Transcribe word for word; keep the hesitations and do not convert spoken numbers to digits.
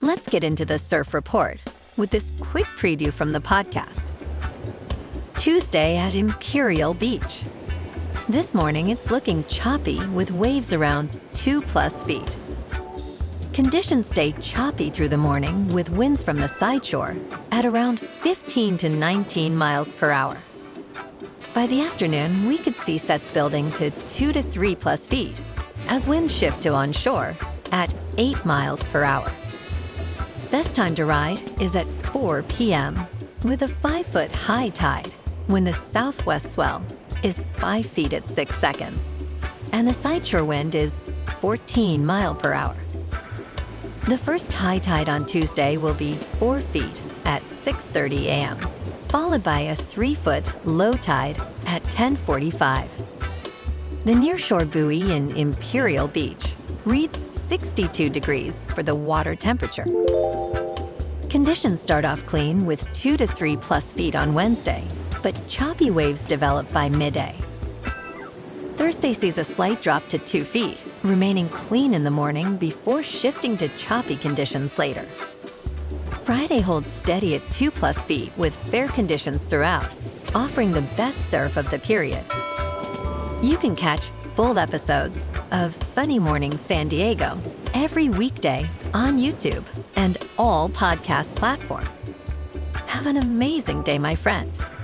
Let's get into the surf report with this quick preview from the podcast. Tuesday at Imperial Beach. This morning, it's looking choppy with waves around two plus feet. Conditions stay choppy through the morning with winds from the side shore at around fifteen to nineteen miles per hour. By the afternoon, we could see sets building to two to three plus feet as winds shift to onshore at eight miles per hour. Best time to ride is at four p.m. with a five-foot high tide when the southwest swell is five feet at six seconds and the sideshore wind is fourteen mile per hour. The first high tide on Tuesday will be four feet at six thirty a.m., followed by a three-foot low tide at ten forty-five. The nearshore buoy in Imperial Beach reads sixty-two degrees for the water temperature. Conditions start off clean with two to three plus feet on Wednesday, but choppy waves develop by midday. Thursday sees a slight drop to two feet, remaining clean in the morning before shifting to choppy conditions later. Friday holds steady at two plus feet with fair conditions throughout, offering the best surf of the period. You can catch full episodes of Sunny Morning San Diego every weekday on YouTube and all podcast platforms. Have an amazing day, my friend.